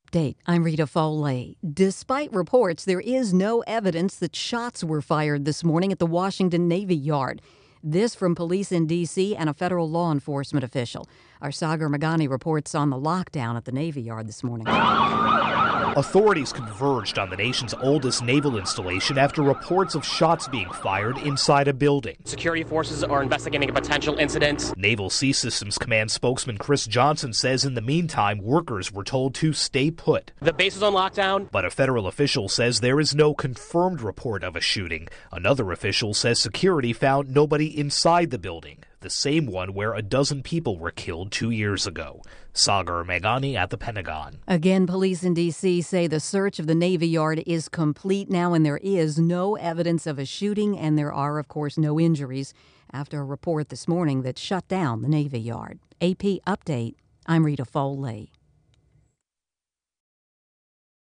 Update. I'm Rita Foley. Despite reports, there is no evidence that shots were fired this morning at the Washington Navy Yard. This from police in D.C. and a federal law enforcement official. Our Sagar Magani reports on the lockdown at the Navy Yard this morning. Authorities converged on the nation's oldest naval installation after reports of shots being fired inside a building. Security forces are investigating a potential incident. Naval Sea Systems Command spokesman Chris Johnson says in the meantime, workers were told to stay put. The base is on lockdown. But a federal official says there is no confirmed report of a shooting. Another official says security found nobody inside the building, the same one where a dozen people were killed 2 years ago. Sagar Meghani at the Pentagon. Again, police in D.C. say the search of the Navy Yard is complete now, and there is no evidence of a shooting, and there are, of course, no injuries after a report this morning that shut down the Navy Yard. AP Update. I'm Rita Foley.